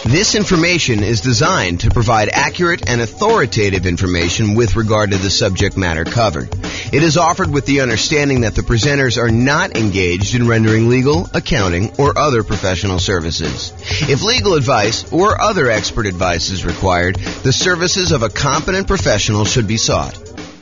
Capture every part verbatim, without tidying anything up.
This information is designed to provide accurate and authoritative information with regard to the subject matter covered. It is offered with the understanding that the presenters are not engaged in rendering legal, accounting, or other professional services. If legal advice or other expert advice is required, the services of a competent professional should be sought.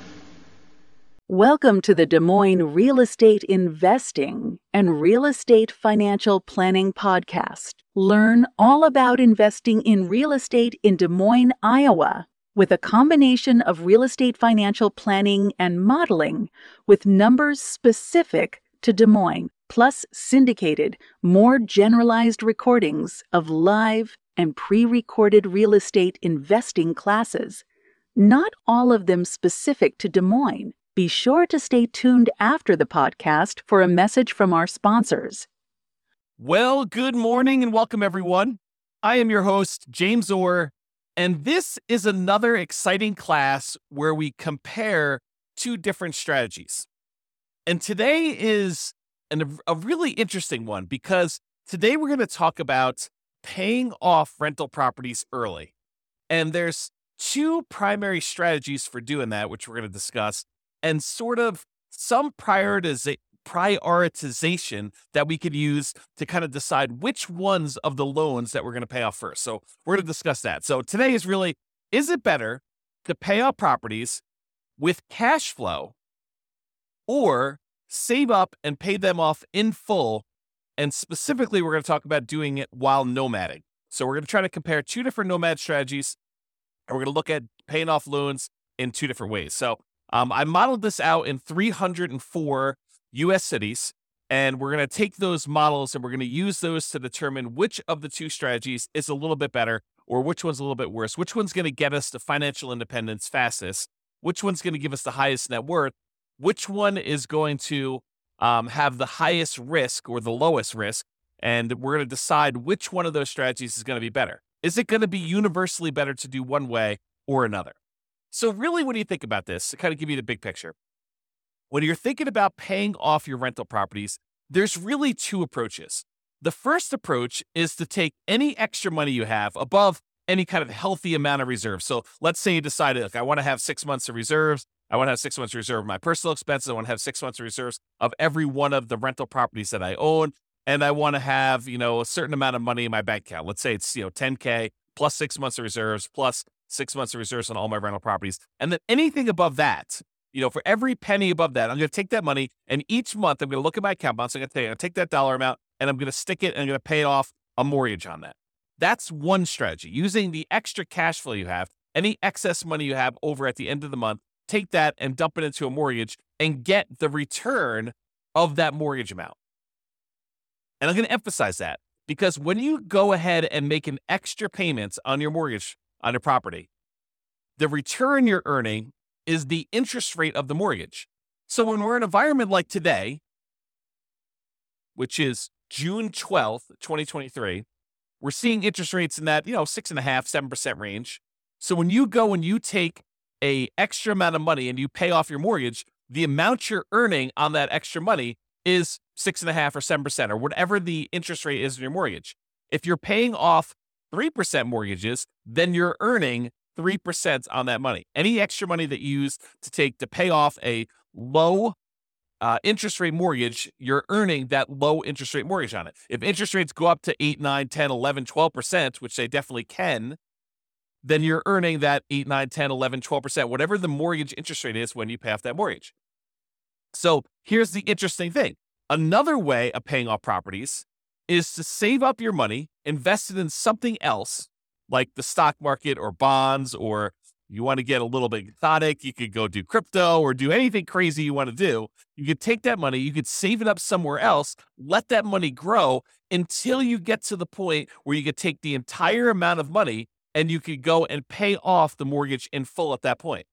Welcome to the Des Moines Real Estate Investing and Real Estate Financial Planning Podcast. Learn all about investing in real estate in Des Moines, Iowa, with a combination of real estate financial planning and modeling with numbers specific to Des Moines, plus syndicated, more generalized recordings of live and pre-recorded real estate investing classes, not all of them specific to Des Moines. Be sure to stay tuned after the podcast for a message from our sponsors. Well, good morning and welcome, everyone. I am your host, James Orr, and this is another exciting class where we compare two different strategies. And today is an, a really interesting one because today we're going to talk about paying off rental properties early. And there's two primary strategies for doing that, which we're going to discuss, and sort of some prioritiza- prioritization that we could use to kind of decide which ones of the loans that we're going to pay off first. So we're going to discuss that. So today is really, is it better to pay off properties with cash flow or save up and pay them off in full? And specifically, we're going to talk about doing it while nomading. So we're going to try to compare two different nomad strategies, and we're going to look at paying off loans in two different ways. So Um, I modeled this out in three hundred four U S cities, and we're going to take those models and we're going to use those to determine which of the two strategies is a little bit better or which one's a little bit worse, which one's going to get us to financial independence fastest, which one's going to give us the highest net worth, which one is going to um, have the highest risk or the lowest risk, and we're going to decide which one of those strategies is going to be better. Is it going to be universally better to do one way or another? So really, when you think about this, to kind of give you the big picture, when you're thinking about paying off your rental properties, there's really two approaches. The first approach is to take any extra money you have above any kind of healthy amount of reserves. So let's say you decided, look, I want to have six months of reserves. I want to have six months of reserve of my personal expenses. I want to have six months of reserves of every one of the rental properties that I own. And I want to have, you know, a certain amount of money in my bank account. Let's say it's, you know, ten K plus six months of reserves plus six months of reserves on all my rental properties. And then anything above that, you know, for every penny above that, I'm going to take that money and each month I'm going to look at my account balance. I'm going to take, I'm going to take that dollar amount and I'm going to stick it and I'm going to pay off a mortgage on that. That's one strategy. Using the extra cash flow you have, any excess money you have over at the end of the month, take that and dump it into a mortgage and get the return of that mortgage amount. And I'm going to emphasize that because when you go ahead and make an extra payment on your mortgage, on your property, the return you're earning is the interest rate of the mortgage. So when we're in an environment like today, which is June twelfth, twenty twenty-three, we're seeing interest rates in that, you know, six and a half, seven percent range. So when you go and you take a extra amount of money and you pay off your mortgage, the amount you're earning on that extra money is six and a half or seven percent or whatever the interest rate is in your mortgage. If you're paying off three percent mortgages, then you're earning three percent on that money. Any extra money that you use to take to pay off a low uh, interest rate mortgage, you're earning that low interest rate mortgage on it. If interest rates go up to eight, nine, ten, eleven, twelve percent, which they definitely can, then you're earning that eight, nine, ten, eleven, twelve percent, whatever the mortgage interest rate is when you pay off that mortgage. So here's the interesting thing. Another way of paying off properties is to save up your money, invest it in something else, like the stock market or bonds, or you want to get a little bit exotic, you could go do crypto or do anything crazy you want to do. You could take that money, you could save it up somewhere else, let that money grow until you get to the point where you could take the entire amount of money and you could go and pay off the mortgage in full at that point.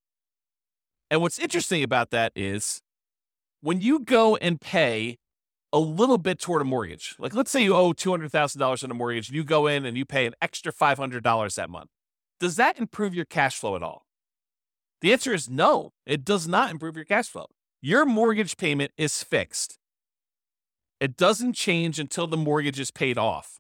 And what's interesting about that is when you go and pay a little bit toward a mortgage, like let's say you owe two hundred thousand dollars on a mortgage and you go in and you pay an extra five hundred dollars that month. Does that improve your cash flow at all? The answer is no, it does not improve your cash flow. Your mortgage payment is fixed. It doesn't change until the mortgage is paid off.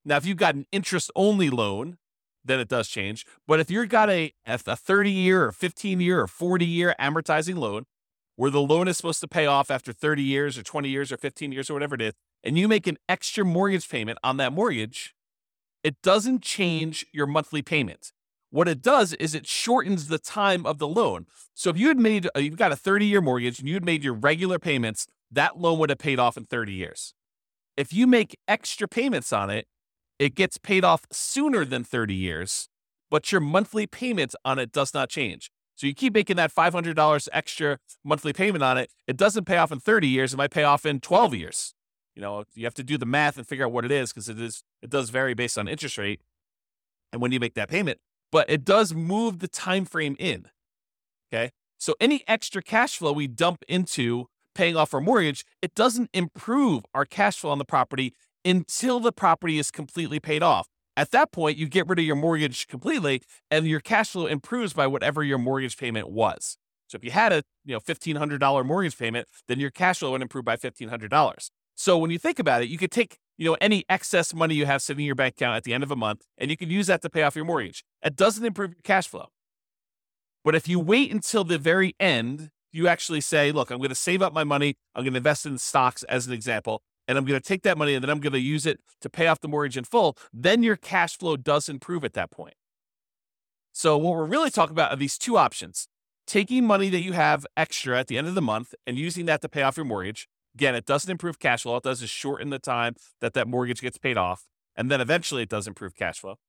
Now, if you've got an interest-only loan, then it does change. But if you've got a, a thirty-year or fifteen-year or forty-year amortizing loan, where the loan is supposed to pay off after thirty years or twenty years or fifteen years or whatever it is, and you make an extra mortgage payment on that mortgage, it doesn't change your monthly payment. What it does is it shortens the time of the loan. So if you had made, you've got a thirty-year mortgage and you had made your regular payments, that loan would have paid off in thirty years. If you make extra payments on it, it gets paid off sooner than thirty years, but your monthly payment on it does not change. So you keep making that five hundred dollars extra monthly payment on it. It doesn't pay off in thirty years. It might pay off in twelve years. You know, you have to do the math and figure out what it is because it is, it does vary based on interest rate and when you make that payment, but it does move the time frame in. Okay. So any extra cash flow we dump into paying off our mortgage, it doesn't improve our cash flow on the property until the property is completely paid off. At that point, you get rid of your mortgage completely and your cash flow improves by whatever your mortgage payment was. So if you had a you know fifteen hundred dollars mortgage payment, then your cash flow would improve by fifteen hundred dollars. So when you think about it, you could take you know any excess money you have sitting in your bank account at the end of a month, and you could use that to pay off your mortgage. It doesn't improve your cash flow. But if you wait until the very end, you actually say, look, I'm going to save up my money. I'm going to invest in stocks as an example. And I'm going to take that money and then I'm going to use it to pay off the mortgage in full, then your cash flow does improve at that point. So what we're really talking about are these two options. Taking money that you have extra at the end of the month and using that to pay off your mortgage. Again, it doesn't improve cash flow. All it does is shorten the time that that mortgage gets paid off. And then eventually it does improve cash flow.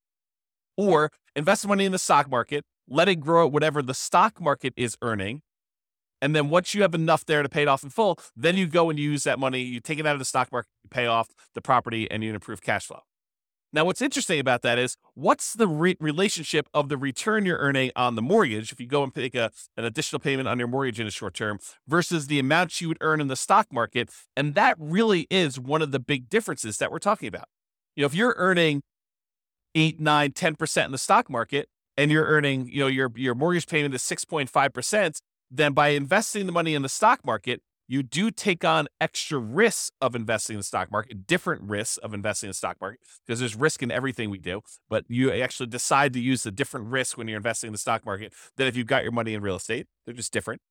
Or invest money in the stock market, let it grow at whatever the stock market is earning. And then once you have enough there to pay it off in full, then you go and use that money, you take it out of the stock market, you pay off the property, and you improve cash flow. Now, what's interesting about that is what's the re- relationship of the return you're earning on the mortgage if you go and take a, an additional payment on your mortgage in the short term versus the amount you would earn in the stock market. And that really is one of the big differences that we're talking about. You know, if you're earning eight, nine, ten percent in the stock market and you're earning, you know, your, your mortgage payment is six point five percent, then by investing the money in the stock market, you do take on extra risks of investing in the stock market, different risks of investing in the stock market, because there's risk in everything we do, but you actually decide to use the different risks when you're investing in the stock market than if you've got your money in real estate. They're just different.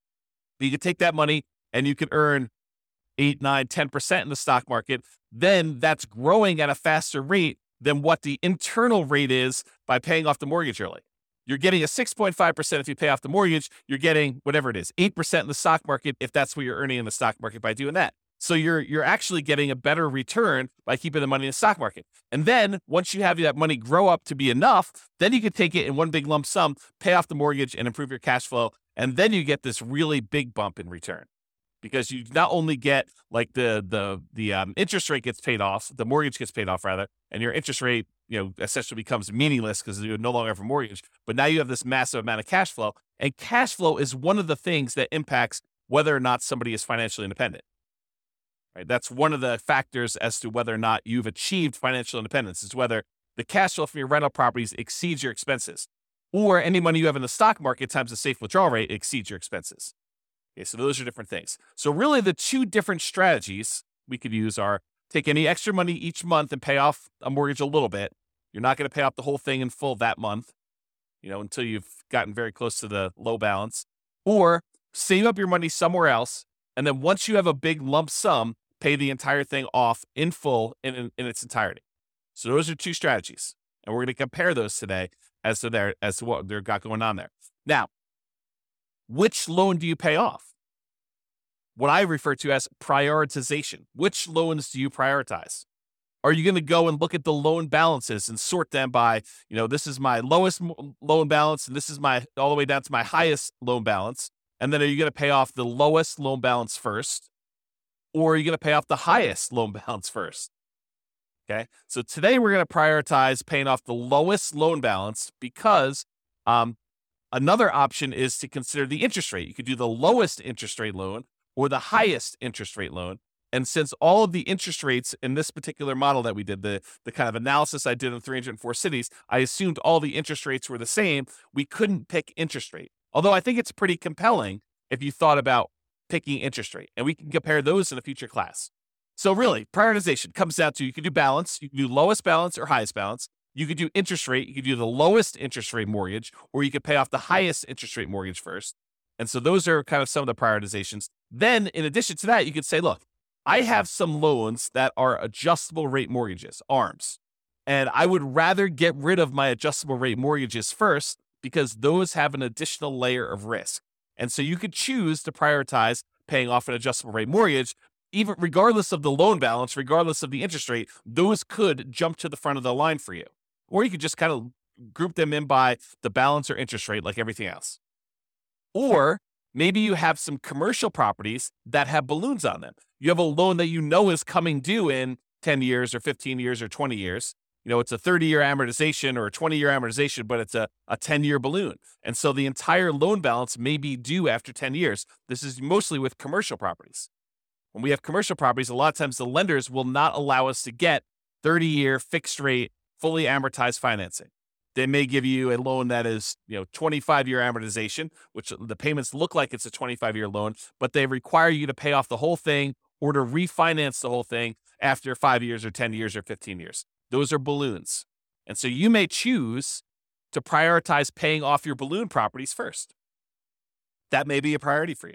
But you can take that money and you can earn eight, nine, ten percent in the stock market. Then that's growing at a faster rate than what the internal rate is by paying off the mortgage early. You're getting a six point five percent if you pay off the mortgage. You're getting whatever it is, eight percent in the stock market if that's what you're earning in the stock market by doing that. So you're you're actually getting a better return by keeping the money in the stock market. And then once you have that money grow up to be enough, then you can take it in one big lump sum, pay off the mortgage and improve your cash flow. And then you get this really big bump in return. Because you not only get like the the the um, interest rate gets paid off, the mortgage gets paid off rather, and your interest rate, you know, essentially becomes meaningless because you no longer have a mortgage. But now you have this massive amount of cash flow, and cash flow is one of the things that impacts whether or not somebody is financially independent. Right? That's one of the factors as to whether or not you've achieved financial independence. Is whether the cash flow from your rental properties exceeds your expenses, or any money you have in the stock market times the safe withdrawal rate exceeds your expenses. Okay, so those are different things. So really the two different strategies we could use are take any extra money each month and pay off a mortgage a little bit. You're not going to pay off the whole thing in full that month, you know, until you've gotten very close to the low balance, or save up your money somewhere else. And then once you have a big lump sum, pay the entire thing off in full in, in, in its entirety. So those are two strategies. And we're going to compare those today as to their, as to what they've got going on there. Now, which loan do you pay off? What I refer to as prioritization. Which loans do you prioritize? Are you going to go and look at the loan balances and sort them by, you know, this is my lowest loan balance and this is my all the way down to my highest loan balance? And then are you going to pay off the lowest loan balance first? Or are you going to pay off the highest loan balance first? Okay. So today we're going to prioritize paying off the lowest loan balance because, um, another option is to consider the interest rate. You could do the lowest interest rate loan or the highest interest rate loan. And since all of the interest rates in this particular model that we did, the, the kind of analysis I did in three hundred four cities, I assumed all the interest rates were the same. We couldn't pick interest rate. Although I think it's pretty compelling if you thought about picking interest rate. And we can compare those in a future class. So really, prioritization comes down to you can do balance, you can do lowest balance or highest balance. You could do interest rate, you could do the lowest interest rate mortgage, or you could pay off the highest interest rate mortgage first. And so those are kind of some of the prioritizations. Then in addition to that, you could say, look, I have some loans that are adjustable rate mortgages, A R Ms. And I would rather get rid of my adjustable rate mortgages first because those have an additional layer of risk. And so you could choose to prioritize paying off an adjustable rate mortgage, even regardless of the loan balance, regardless of the interest rate, those could jump to the front of the line for you. Or you could just kind of group them in by the balance or interest rate like everything else. Or maybe you have some commercial properties that have balloons on them. You have a loan that you know is coming due in ten years or fifteen years or twenty years. You know, it's a thirty-year amortization or a twenty-year amortization, but it's a, a ten-year balloon. And so the entire loan balance may be due after ten years. This is mostly with commercial properties. When we have commercial properties, a lot of times the lenders will not allow us to get thirty-year fixed rate, fully amortized financing. They may give you a loan that is, you know, twenty-five-year amortization, which the payments look like it's a twenty-five-year loan, but they require you to pay off the whole thing or to refinance the whole thing after five years or ten years or fifteen years. Those are balloons. And so you may choose to prioritize paying off your balloon properties first. That may be a priority for you.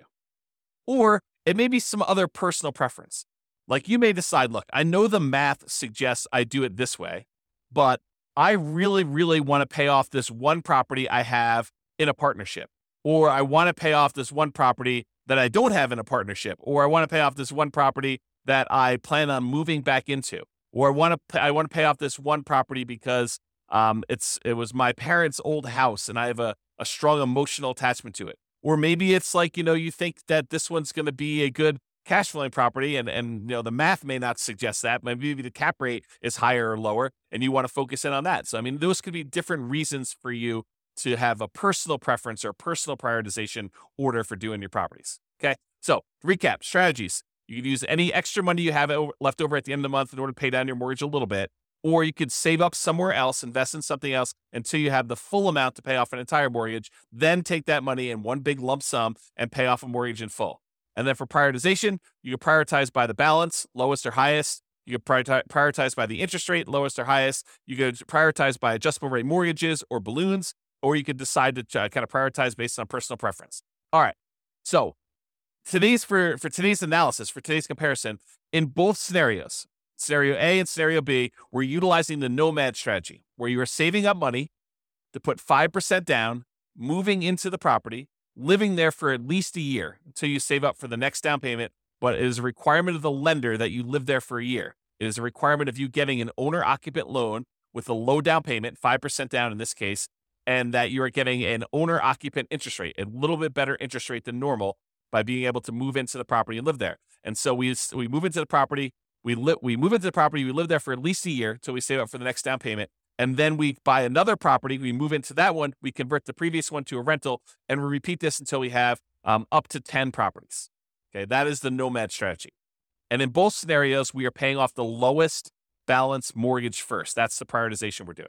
Or it may be some other personal preference. Like you may decide, look, I know the math suggests I do it this way, but I really, really want to pay off this one property I have in a partnership. Or I want to pay off this one property that I don't have in a partnership. Or I want to pay off this one property that I plan on moving back into. Or I want to pay, I want to pay off this one property because um, it's it was my parents' old house and I have a, a strong emotional attachment to it. Or maybe it's like, you know, you think that this one's going to be a good cash flowing property and, and, you know, the math may not suggest that. Maybe the cap rate is higher or lower and you want to focus in on that. So, I mean, those could be different reasons for you to have a personal preference or personal prioritization order for doing your properties. Okay. So recap strategies. You could use any extra money you have left over at the end of the month in order to pay down your mortgage a little bit, or you could save up somewhere else, invest in something else until you have the full amount to pay off an entire mortgage, then take that money in one big lump sum and pay off a mortgage in full. And then for prioritization, you can prioritize by the balance, lowest or highest. You can prioritize by the interest rate, lowest or highest. You could prioritize by adjustable rate mortgages or balloons, or you could decide to kind of prioritize based on personal preference. All right. So today's for, for today's analysis, for today's comparison, in both scenarios, scenario A and scenario B, we're utilizing the nomad strategy, where you are saving up money to put five percent down, moving into the property, living there for at least a year until you save up for the next down payment. But it is a requirement of the lender that you live there for a year. It is a requirement of you getting an owner-occupant loan with a low down payment, five percent down in this case, and that you are getting an owner-occupant interest rate, a little bit better interest rate than normal by being able to move into the property and live there. And so we we move into the property, we li- we move into the property, we live there for at least a year until we save up for the next down payment. And then we buy another property, we move into that one, we convert the previous one to a rental, and we repeat this until we have um, up to ten properties. Okay, that is the nomad strategy. And in both scenarios, we are paying off the lowest balance mortgage first. That's the prioritization we're doing.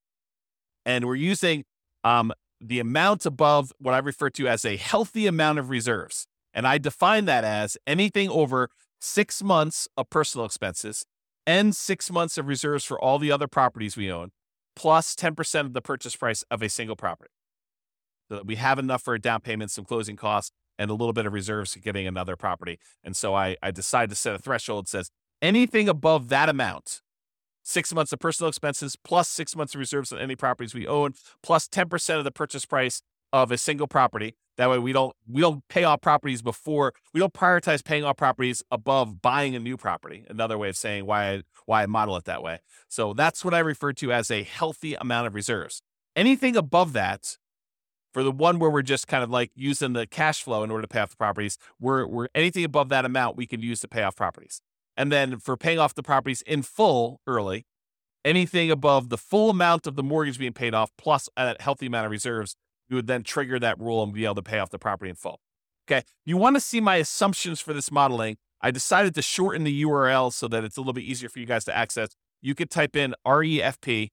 And we're using um, the amount above what I refer to as a healthy amount of reserves. And I define that as anything over six months of personal expenses and six months of reserves for all the other properties we own, plus ten percent of the purchase price of a single property. So that we have enough for a down payment, some closing costs, and a little bit of reserves for getting another property. And so I, I decided to set a threshold that says anything above that amount, six months of personal expenses, plus six months of reserves on any properties we own, plus ten percent of the purchase price of a single property. That way we don't we don't pay off properties before, we don't prioritize paying off properties above buying a new property. Another way of saying why I, why I model it that way. So that's what I refer to as a healthy amount of reserves. Anything above that, for the one where we're just kind of like using the cash flow in order to pay off the properties, we're, we're anything above that amount we can use to pay off properties. And then for paying off the properties in full early, anything above the full amount of the mortgage being paid off plus a healthy amount of reserves, you would then trigger that rule and be able to pay off the property in full. Okay. You want to see my assumptions for this modeling. I decided to shorten the U R L so that it's a little bit easier for you guys to access. You could type in refp.info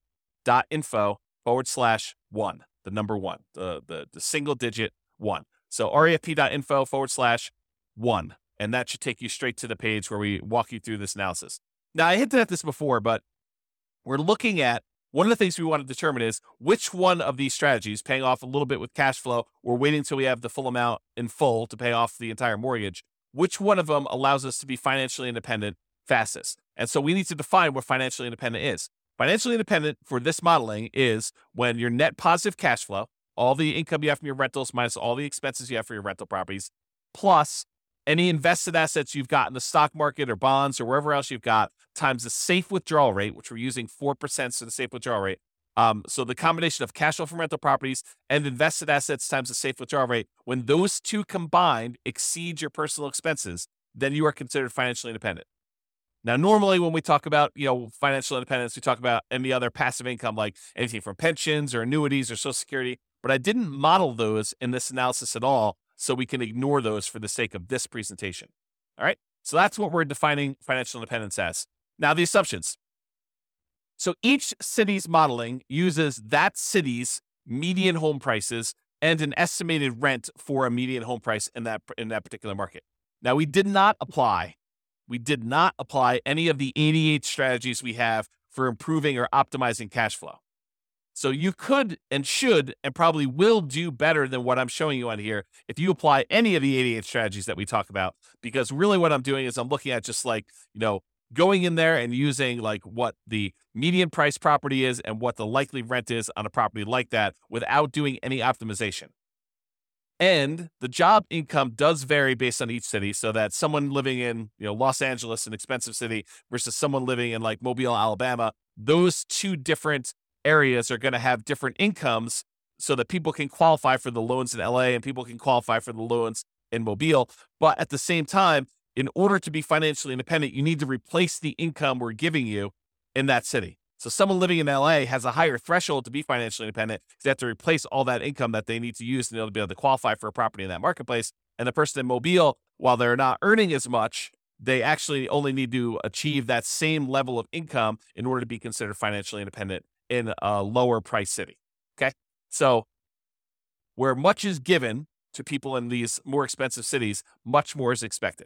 forward slash one, the number one, the, the, the single digit one. So refp.info forward slash one. And that should take you straight to the page where we walk you through this analysis. Now, I hinted at this before, but we're looking at one of the things we want to determine is which one of these strategies, paying off a little bit with cash flow or waiting until we have the full amount in full to pay off the entire mortgage, which one of them allows us to be financially independent fastest. And so we need to define what financially independent is. Financially independent for this modeling is when your net positive cash flow, all the income you have from your rentals minus all the expenses you have for your rental properties, plus any invested assets you've got in the stock market or bonds or wherever else you've got, times the safe withdrawal rate, which we're using four percent for the safe withdrawal rate. Um, so the combination of cash flow from rental properties and invested assets times the safe withdrawal rate, when those two combined exceed your personal expenses, then you are considered financially independent. Now, normally when we talk about, you know, financial independence, we talk about any other passive income, like anything from pensions or annuities or Social Security, but I didn't model those in this analysis at all, so we can ignore those for the sake of this presentation. All right. So that's what we're defining financial independence as. Now, the assumptions. So each city's modeling uses that city's median home prices and an estimated rent for a median home price in that, in that particular market. Now, we did not apply, we did not apply any of the eighty-eight strategies we have for improving or optimizing cash flow. So you could and should and probably will do better than what I'm showing you on here if you apply any of the eighty-eight strategies that we talk about, because really what I'm doing is I'm looking at just like, you know, going in there and using like what the median price property is and what the likely rent is on a property like that without doing any optimization. And the job income does vary based on each city, so that someone living in, you know, Los Angeles, an expensive city, versus someone living in like Mobile, Alabama, those two different areas are going to have different incomes so that people can qualify for the loans in L A and people can qualify for the loans in Mobile. But at the same time, in order to be financially independent, you need to replace the income we're giving you in that city. So someone living in L A has a higher threshold to be financially independent because they have to replace all that income that they need to use in order to be able to qualify for a property in that marketplace. And the person in Mobile, while they're not earning as much, they actually only need to achieve that same level of income in order to be considered financially independent in a lower price city. Okay. So where much is given to people in these more expensive cities, much more is expected.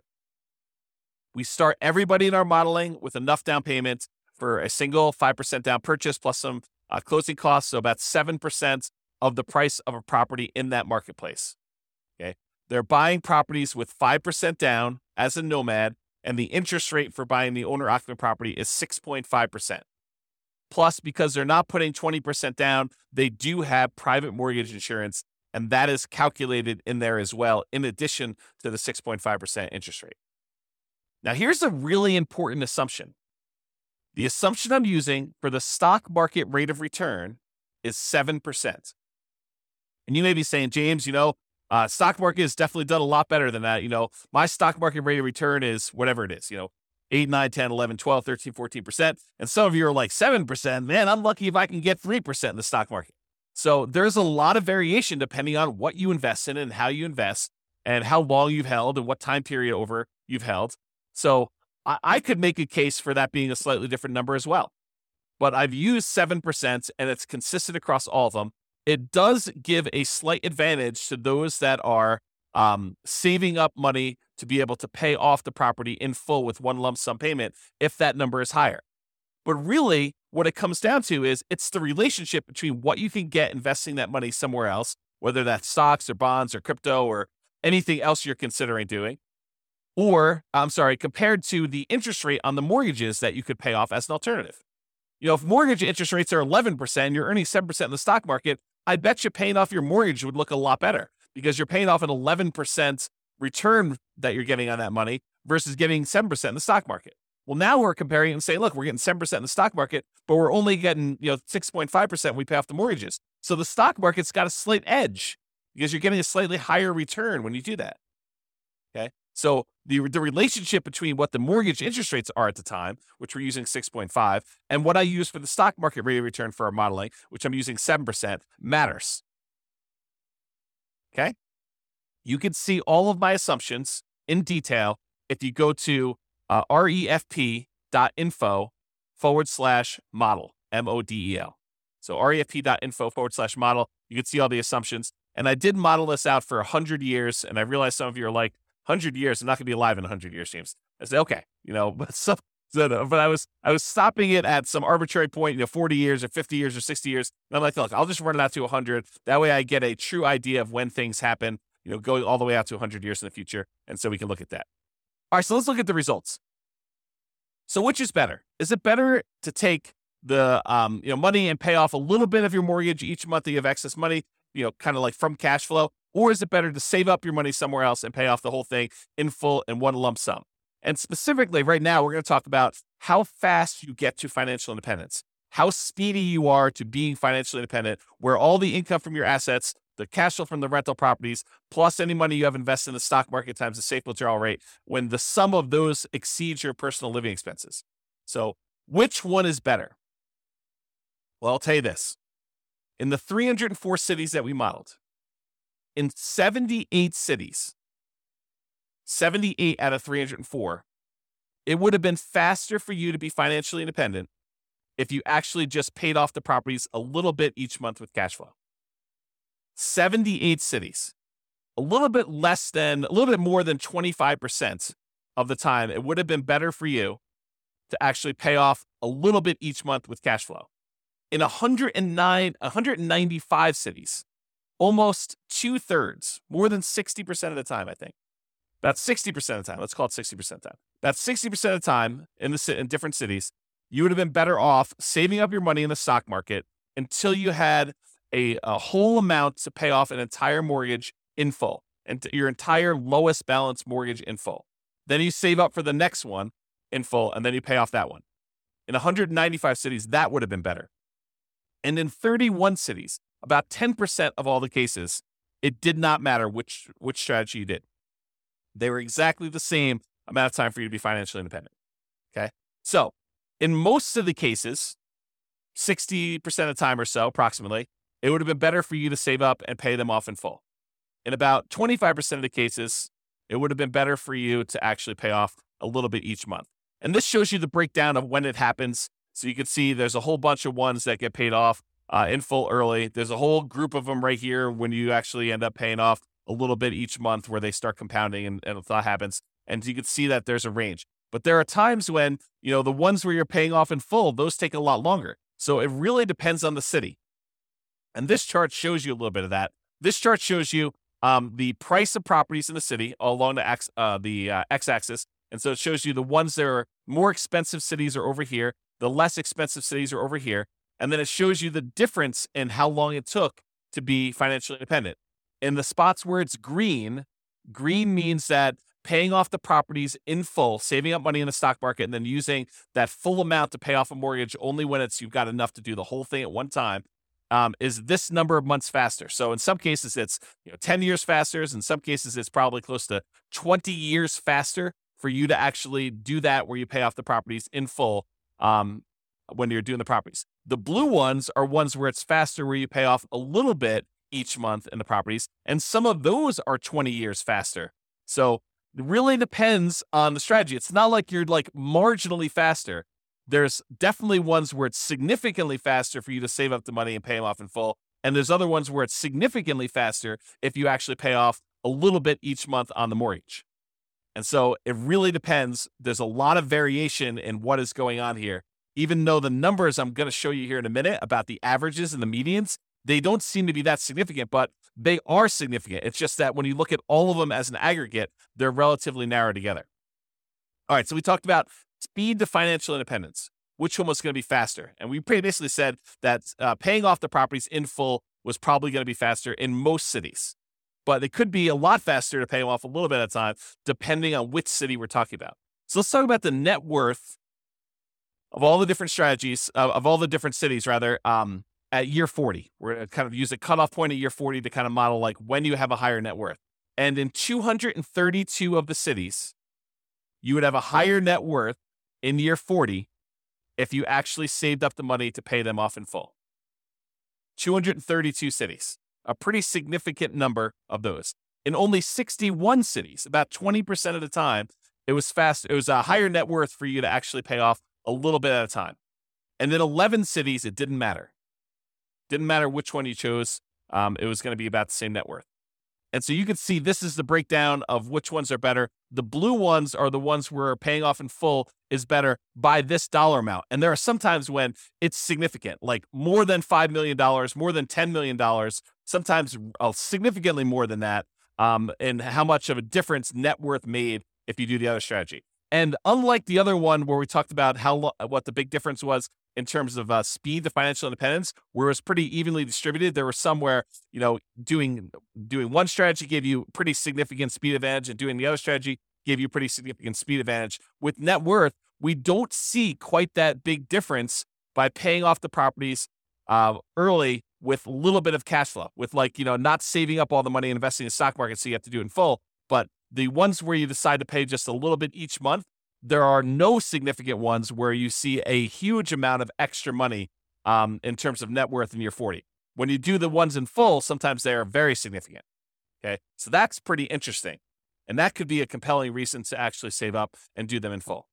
We start everybody in our modeling with enough down payment for a single five percent down purchase plus some uh, closing costs. So about seven percent of the price of a property in that marketplace. Okay. They're buying properties with five percent down as a nomad, and the interest rate for buying the owner occupant property is six point five percent. Plus, because they're not putting twenty percent down, they do have private mortgage insurance, and that is calculated in there as well, in addition to the six point five percent interest rate. Now, here's a really important assumption. The assumption I'm using for the stock market rate of return is seven percent. And you may be saying, James, you know, uh, stock market has definitely done a lot better than that. You know, my stock market rate of return is whatever it is, you know, eight, nine, ten, eleven, twelve, thirteen, fourteen percent. And some of you are like seven percent. Man, I'm lucky if I can get three percent in the stock market. So there's a lot of variation depending on what you invest in and how you invest and how long you've held and what time period over you've held. So I, I could make a case for that being a slightly different number as well. But I've used seven percent and it's consistent across all of them. It does give a slight advantage to those that are um, saving up money to be able to pay off the property in full with one lump sum payment if that number is higher. But really, what it comes down to is it's the relationship between what you can get investing that money somewhere else, whether that's stocks or bonds or crypto or anything else you're considering doing, or, I'm sorry, compared to the interest rate on the mortgages that you could pay off as an alternative. You know, if mortgage interest rates are eleven percent, you're earning seven percent in the stock market, I bet you paying off your mortgage would look a lot better because you're paying off an eleven percent return that you're getting on that money versus getting seven percent in the stock market. Well, now we're comparing and saying, look, we're getting seven percent in the stock market, but we're only getting, you know, six point five percent when we pay off the mortgages. So the stock market's got a slight edge because you're getting a slightly higher return when you do that. Okay. So the, the relationship between what the mortgage interest rates are at the time, which we're using six point five, and what I use for the stock market rate of return for our modeling, which I'm using seven percent, matters. Okay. You can see all of my assumptions in detail if you go to uh, refp.info forward slash model, M O D E L. So refp.info forward slash model. You can see all the assumptions. And I did model this out for one hundred years. And I realize some of you are like, one hundred years, I'm not going to be alive in one hundred years, James. I say, okay, you know, but so, so, but I was I was stopping it at some arbitrary point, you know, forty years or fifty years or sixty years. And I'm like, look, I'll just run it out to one hundred. That way I get a true idea of when things happen, you know, going all the way out to one hundred years in the future. And so we can look at that. All right, so let's look at the results. So which is better? Is it better to take the um, you know, money and pay off a little bit of your mortgage each month that you have excess money, you know, kind of like from cash flow? Or is it better to save up your money somewhere else and pay off the whole thing in full in one lump sum? And specifically right now, we're going to talk about how fast you get to financial independence, how speedy you are to being financially independent, where all the income from your assets, the cash flow from the rental properties, plus any money you have invested in the stock market times the safe withdrawal rate, when the sum of those exceeds your personal living expenses. So which one is better? Well, I'll tell you this. In the three hundred four cities that we modeled, in seventy-eight cities, seventy-eight out of three hundred four, it would have been faster for you to be financially independent if you actually just paid off the properties a little bit each month with cash flow. seventy-eight cities, a little bit less than, a little bit more than twenty-five percent of the time, it would have been better for you to actually pay off a little bit each month with cash flow. In one hundred nine, one hundred ninety-five cities, almost two thirds, more than sixty percent of the time, I think. About sixty percent of the time, let's call it sixty percent of the time. About sixty percent of the time in the in different cities, you would have been better off saving up your money in the stock market until you had a, a whole amount to pay off an entire mortgage in full, and your entire lowest balance mortgage in full. Then you save up for the next one in full, and then you pay off that one. In one hundred ninety-five cities, that would have been better. And in thirty-one cities, about ten percent of all the cases, it did not matter which, which strategy you did. They were exactly the same amount of time for you to be financially independent. Okay. So in most of the cases, sixty percent of the time or so, approximately, it would have been better for you to save up and pay them off in full. In about twenty-five percent of the cases, it would have been better for you to actually pay off a little bit each month. And this shows you the breakdown of when it happens. So you can see there's a whole bunch of ones that get paid off uh, in full early. There's a whole group of them right here when you actually end up paying off a little bit each month where they start compounding and, and that happens. And you can see that there's a range. But there are times when, you know, the ones where you're paying off in full, those take a lot longer. So it really depends on the city. And this chart shows you a little bit of that. This chart shows you um, the price of properties in the city all along the, x, uh, the uh, x-axis. And so it shows you the ones that are more expensive cities are over here. The less expensive cities are over here. And then it shows you the difference in how long it took to be financially independent. In the spots where it's green, green means that paying off the properties in full, saving up money in the stock market, and then using that full amount to pay off a mortgage only when it's you've got enough to do the whole thing at one time, um, is this number of months faster. So in some cases, it's you know ten years faster. In some cases, it's probably close to twenty years faster for you to actually do that where you pay off the properties in full um, when you're doing the properties. The blue ones are ones where it's faster, where you pay off a little bit each month in the properties. And some of those are twenty years faster. So it really depends on the strategy. It's not like you're like marginally faster. There's definitely ones where it's significantly faster for you to save up the money and pay them off in full. And there's other ones where it's significantly faster if you actually pay off a little bit each month on the mortgage. And so it really depends. There's a lot of variation in what is going on here. Even though the numbers I'm going to show you here in a minute about the averages and the medians, they don't seem to be that significant, but they are significant. It's just that when you look at all of them as an aggregate, they're relatively narrow together. All right, so we talked about speed to financial independence. Which one was going to be faster? And we basically said that uh, paying off the properties in full was probably going to be faster in most cities. But it could be a lot faster to pay them off a little bit at a time, depending on which city we're talking about. So let's talk about the net worth of all the different strategies, uh, of all the different cities, rather, um, at year forty. We're going to kind of use a cutoff point at year forty to kind of model like when you have a higher net worth. And in two hundred thirty-two of the cities, you would have a higher net worth in year forty if you actually saved up the money to pay them off in full. two hundred thirty-two cities, a pretty significant number of those. In only sixty-one cities, about twenty percent of the time, it was fast. It was a higher net worth for you to actually pay off a little bit at a time. And in eleven cities, it didn't matter. Didn't matter which one you chose. Um, it was going to be about the same net worth. And so you can see this is the breakdown of which ones are better. The blue ones are the ones where paying off in full is better by this dollar amount. And there are some times when it's significant, like more than five million dollars, more than ten million dollars, sometimes uh, significantly more than that, um, and how much of a difference net worth made if you do the other strategy. And unlike the other one where we talked about how lo- what the big difference was in terms of uh, speed to financial independence, where it was pretty evenly distributed, there were some where, you know, doing doing one strategy gave you pretty significant speed advantage and doing the other strategy gave you pretty significant speed advantage. With net worth, we don't see quite that big difference by paying off the properties uh, early with a little bit of cash flow, with like, you know, not saving up all the money and investing in the stock market so you have to do it in full. But the ones where you decide to pay just a little bit each month, there are no significant ones where you see a huge amount of extra money um, in terms of net worth in year forty. When you do the ones in full, sometimes they are very significant. Okay, so that's pretty interesting. And that could be a compelling reason to actually save up and do them in full.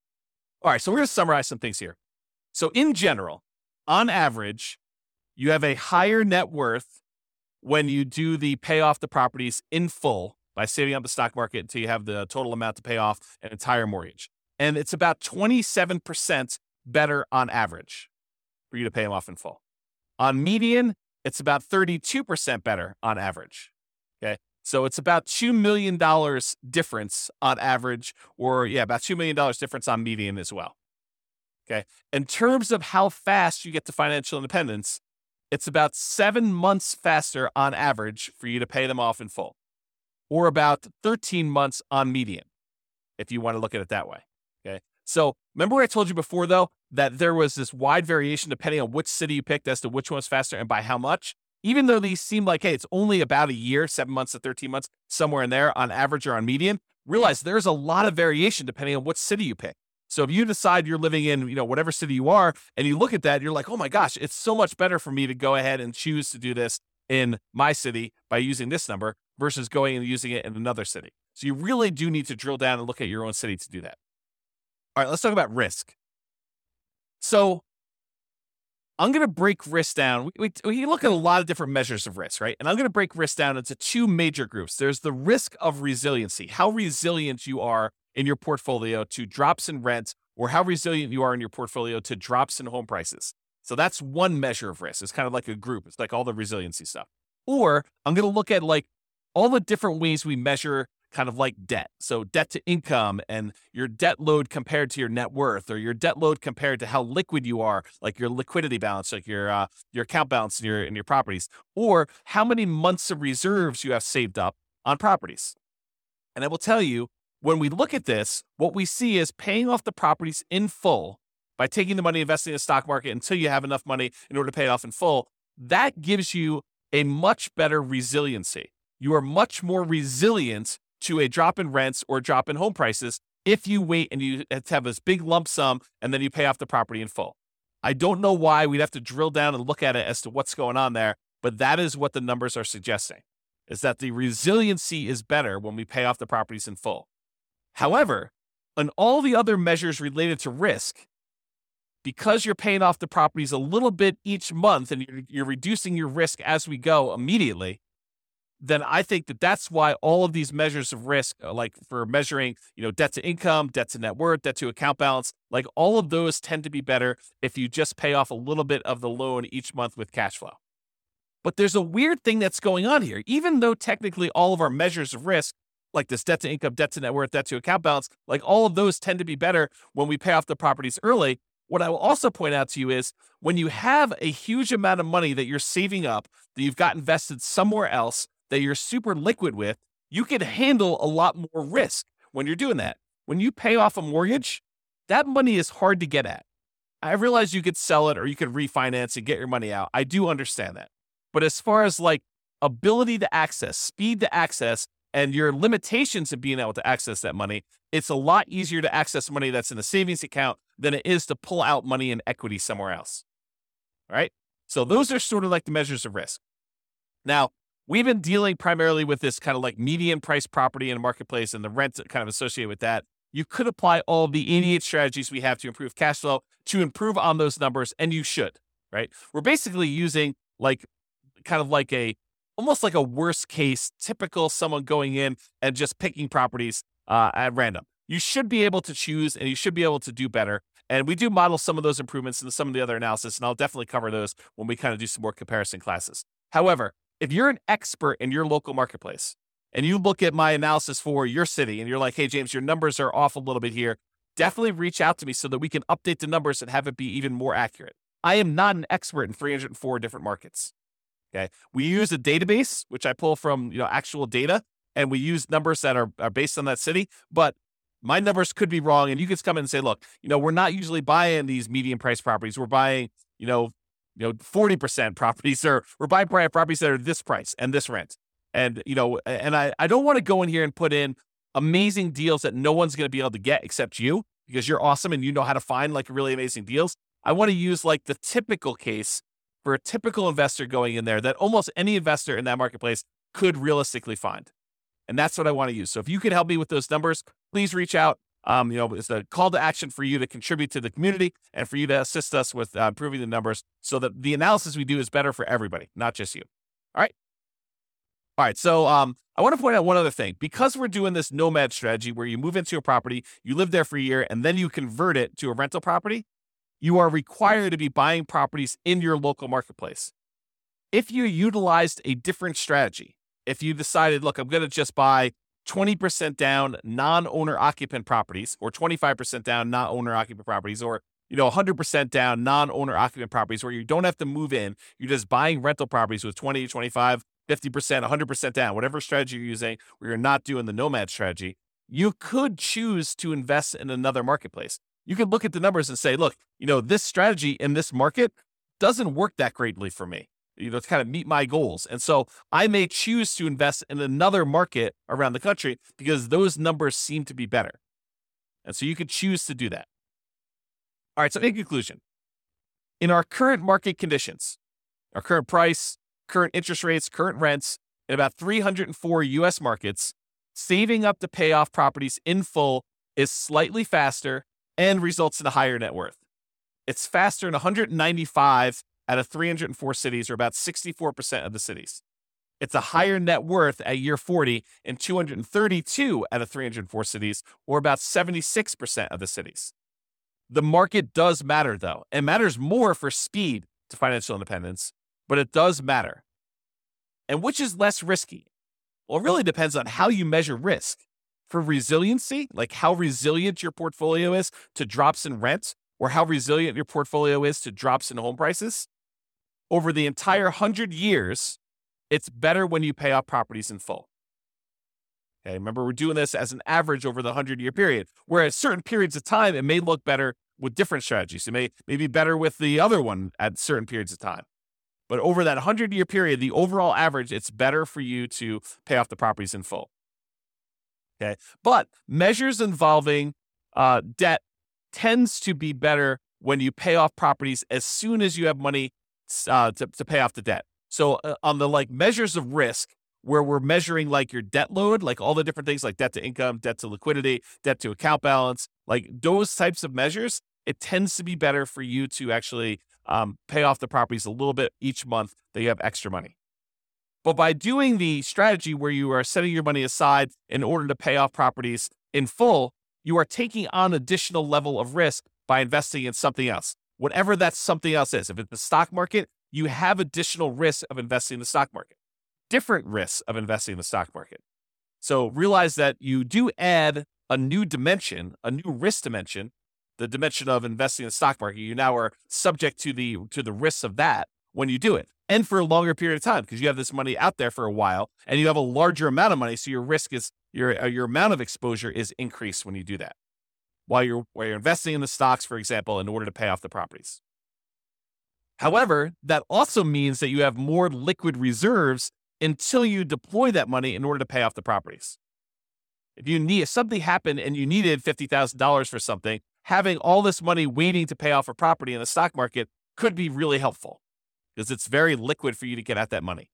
All right, so we're going to summarize some things here. So in general, on average, you have a higher net worth when you do the pay off the properties in full by saving up the stock market until you have the total amount to pay off an entire mortgage. And it's about twenty-seven percent better on average for you to pay them off in full. On median, it's about thirty-two percent better on average. Okay. So it's about two million dollars difference on average, or yeah, about two million dollars difference on median as well. Okay. In terms of how fast you get to financial independence, it's about seven months faster on average for you to pay them off in full, or about thirteen months on median, if you want to look at it that way. Okay. So remember what I told you before, though, that there was this wide variation depending on which city you picked as to which one's faster and by how much. Even though these seem like, hey, it's only about a year, seven months to thirteen months, somewhere in there on average or on median, realize there's a lot of variation depending on what city you pick. So if you decide you're living in, you know, whatever city you are, and you look at that, you're like, oh my gosh, it's so much better for me to go ahead and choose to do this in my city by using this number versus going and using it in another city. So you really do need to drill down and look at your own city to do that. All right, let's talk about risk. So I'm going to break risk down. We, we, we look at a lot of different measures of risk, right? And I'm going to break risk down into two major groups. There's the risk of resiliency, how resilient you are in your portfolio to drops in rent, or how resilient you are in your portfolio to drops in home prices. So that's one measure of risk. It's kind of like a group. It's like all the resiliency stuff. Or I'm going to look at like all the different ways we measure kind of like debt. So debt to income and your debt load compared to your net worth, or your debt load compared to how liquid you are, like your liquidity balance, like your uh, your account balance in your in your properties, or how many months of reserves you have saved up on properties. And I will tell you, when we look at this, what we see is paying off the properties in full by taking the money, investing in the stock market until you have enough money in order to pay it off in full. That gives you a much better resiliency. You are much more resilient to a drop in rents or drop in home prices if you wait and you have this big lump sum and then you pay off the property in full. I don't know why. We'd have to drill down and look at it as to what's going on there, but that is what the numbers are suggesting, is that the resiliency is better when we pay off the properties in full. However, on all the other measures related to risk, because you're paying off the properties a little bit each month and you're, you're reducing your risk as we go immediately, then I think that that's why all of these measures of risk, like for measuring, you know, debt to income, debt to net worth, debt to account balance, like all of those tend to be better if you just pay off a little bit of the loan each month with cash flow. But there's a weird thing that's going on here. Even though technically all of our measures of risk, like this debt to income, debt to net worth, debt to account balance, like all of those tend to be better when we pay off the properties early. What I will also point out to you is when you have a huge amount of money that you're saving up, that you've got invested somewhere else, that you're super liquid with, you can handle a lot more risk when you're doing that. When you pay off a mortgage, that money is hard to get at. I realize you could sell it or you could refinance and get your money out. I do understand that. But as far as like ability to access, speed to access, and your limitations of being able to access that money, it's a lot easier to access money that's in a savings account than it is to pull out money in equity somewhere else. All right? So those are sort of like the measures of risk. Now, we've been dealing primarily with this kind of like median price property in a marketplace and the rent kind of associated with that. You could apply all the eighty-eight strategies we have to improve cash flow to improve on those numbers, and you should, right? We're basically using like kind of like a almost like a worst case, typical someone going in and just picking properties uh, at random. You should be able to choose and you should be able to do better. And we do model some of those improvements in some of the other analysis, and I'll definitely cover those when we kind of do some more comparison classes. However, if you're an expert in your local marketplace and you look at my analysis for your city and you're like, hey, James, your numbers are off a little bit here, definitely reach out to me so that we can update the numbers and have it be even more accurate. I am not an expert in three hundred four different markets. Okay. We use a database, which I pull from, you know, actual data, and we use numbers that are, are based on that city, but my numbers could be wrong. And you can come in and say, look, you know, we're not usually buying these medium price properties. We're buying, you know, you know, forty percent properties, or we're buying properties that are this price and this rent. And, you know, and I, I don't want to go in here and put in amazing deals that no one's going to be able to get except you, because you're awesome and you know how to find like really amazing deals. I want to use like the typical case for a typical investor going in there that almost any investor in that marketplace could realistically find. And that's what I want to use. So if you could help me with those numbers, please reach out. Um, you know, it's a call to action for you to contribute to the community and for you to assist us with uh, improving the numbers so that the analysis we do is better for everybody, not just you. All right. All right. So um, I want to point out one other thing. Because we're doing this nomad strategy where you move into a property, you live there for a year, and then you convert it to a rental property, you are required to be buying properties in your local marketplace. If you utilized a different strategy, if you decided, look, I'm going to just buy twenty percent down non-owner occupant properties, or twenty-five percent down non-owner occupant properties, or, you know, one hundred percent down non-owner occupant properties where you don't have to move in, you're just buying rental properties with twenty, twenty-five, fifty percent, one hundred percent down, whatever strategy you're using, where you're not doing the nomad strategy, you could choose to invest in another marketplace. You could look at the numbers and say, look, you know, this strategy in this market doesn't work that greatly for me, you know, to kind of meet my goals. And so I may choose to invest in another market around the country because those numbers seem to be better. And so you could choose to do that. All right. So in conclusion, in our current market conditions, our current price, current interest rates, current rents, in about three hundred four U S markets, saving up to pay off properties in full is slightly faster and results in a higher net worth. It's faster in one hundred ninety-five out of three hundred four cities, or about sixty-four percent of the cities. It's a higher net worth at year forty in two hundred thirty-two out of three hundred four cities, or about seventy-six percent of the cities. The market does matter, though. It matters more for speed to financial independence, but it does matter. And which is less risky? Well, it really depends on how you measure risk. For resiliency, like how resilient your portfolio is to drops in rent, or how resilient your portfolio is to drops in home prices, over the entire one hundred years, it's better when you pay off properties in full. Okay, remember, we're doing this as an average over the one hundred-year period, whereas certain periods of time, it may look better with different strategies. It may, may be better with the other one at certain periods of time. But over that one hundred-year period, the overall average, it's better for you to pay off the properties in full. Okay, but measures involving uh, debt tends to be better when you pay off properties as soon as you have money uh, to, to pay off the debt. So uh, on the like measures of risk, where we're measuring like your debt load, like all the different things like debt to income, debt to liquidity, debt to account balance, like those types of measures, it tends to be better for you to actually um, pay off the properties a little bit each month that you have extra money. But by doing the strategy where you are setting your money aside in order to pay off properties in full, you are taking on additional level of risk by investing in something else, whatever that something else is. If it's the stock market, you have additional risk of investing in the stock market, different risks of investing in the stock market. So realize that you do add a new dimension, a new risk dimension, the dimension of investing in the stock market. You now are subject to the to the risks of that when you do it, and for a longer period of time, because you have this money out there for a while and you have a larger amount of money. So your risk is your, your amount of exposure is increased when you do that while you're, while you're investing in the stocks, for example, in order to pay off the properties. However, that also means that you have more liquid reserves until you deploy that money in order to pay off the properties. If you need, if something happened and you needed fifty thousand dollars for something, having all this money waiting to pay off a property in the stock market could be really helpful, because it's very liquid for you to get at that money.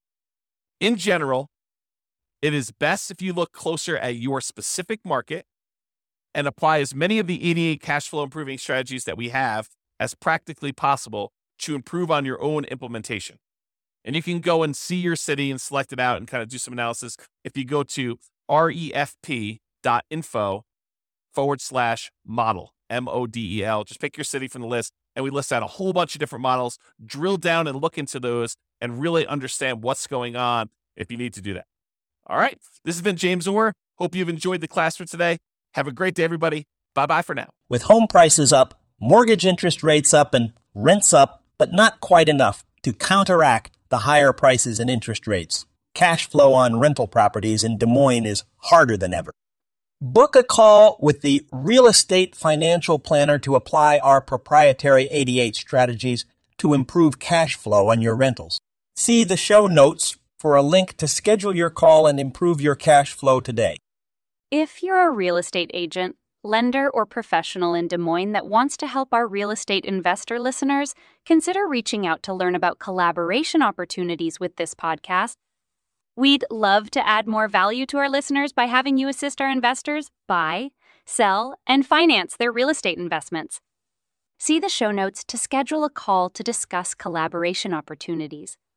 In general, it is best if you look closer at your specific market and apply as many of the eighty-eight cash flow improving strategies that we have as practically possible to improve on your own implementation. And you can go and see your city and select it out and kind of do some analysis. If you go to refp.info forward slash model, M O D E L, just pick your city from the list. And we list out a whole bunch of different models, drill down and look into those and really understand what's going on if you need to do that. All right. This has been James Orr. Hope you've enjoyed the class for today. Have a great day, everybody. Bye-bye for now. With home prices up, mortgage interest rates up, and rents up, but not quite enough to counteract the higher prices and interest rates, cash flow on rental properties in Des Moines is harder than ever. Book a call with the Real Estate Financial Planner to apply our proprietary eighty-eight strategies to improve cash flow on your rentals. See the show notes for a link to schedule your call and improve your cash flow today. If you're a real estate agent, lender, or professional in Des Moines that wants to help our real estate investor listeners, consider reaching out to learn about collaboration opportunities with this podcast. We'd love to add more value to our listeners by having you assist our investors buy, sell, and finance their real estate investments. See the show notes to schedule a call to discuss collaboration opportunities.